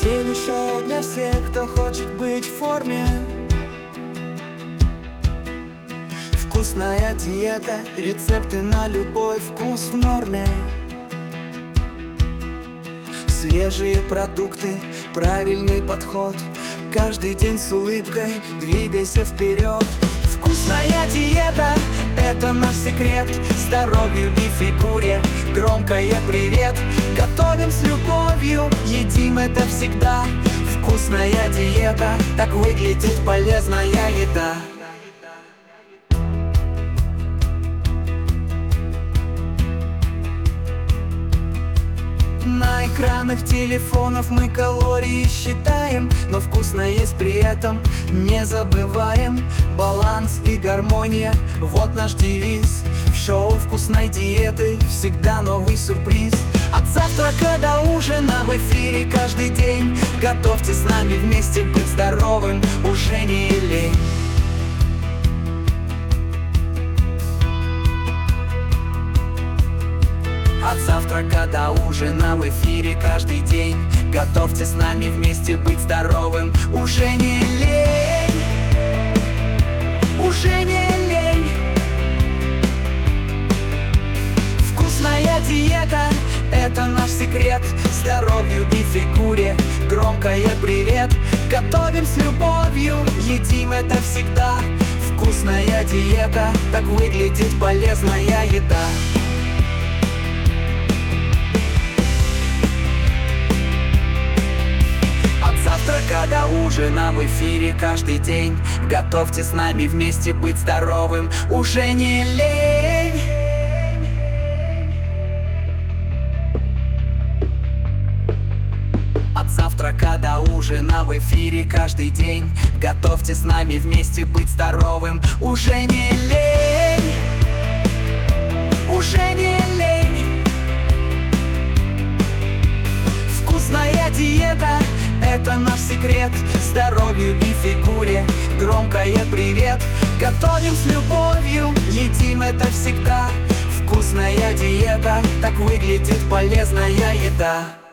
Телешоу для всех, кто хочет быть в форме. Вкусная диета, рецепты на любой вкус в норме. Свежие продукты, правильный подход. Каждый день с улыбкой двигайся вперед. Вкусная диета – это наш секрет. Здоровью и фигуре громкое привет. Готовим с любовью, едим это всегда. Вкусная диета, так выглядит полезная еда. На экранах телефонов мы калории считаем, но вкусно есть при этом не забываем. Баланс и гармония – вот наш девиз. В шоу вкусной диеты всегда новый сюрприз. От завтрака до ужина в эфире каждый день. Готовьте с нами вместе быть здоровым, уже не лень. От завтрака до ужина в эфире каждый день. Готовьте с нами вместе быть здоровым, уже не лень. Уже не лень. Вкусная диета – это наш секрет. Здоровью и фигуре громкое привет. Готовим с любовью, едим это всегда. Вкусная диета, так выглядит полезная еда. До ужина в эфире каждый день. Готовьте с нами вместе быть здоровым, уже не лень. От завтрака до ужина в эфире каждый день. Готовьте с нами вместе быть здоровым, уже не лень. Уже не лень. Вкусная диета – это наш секрет. Здоровью и фигуре громкое привет. Готовим с любовью, едим это всегда. Вкусная диета, так выглядит полезная еда.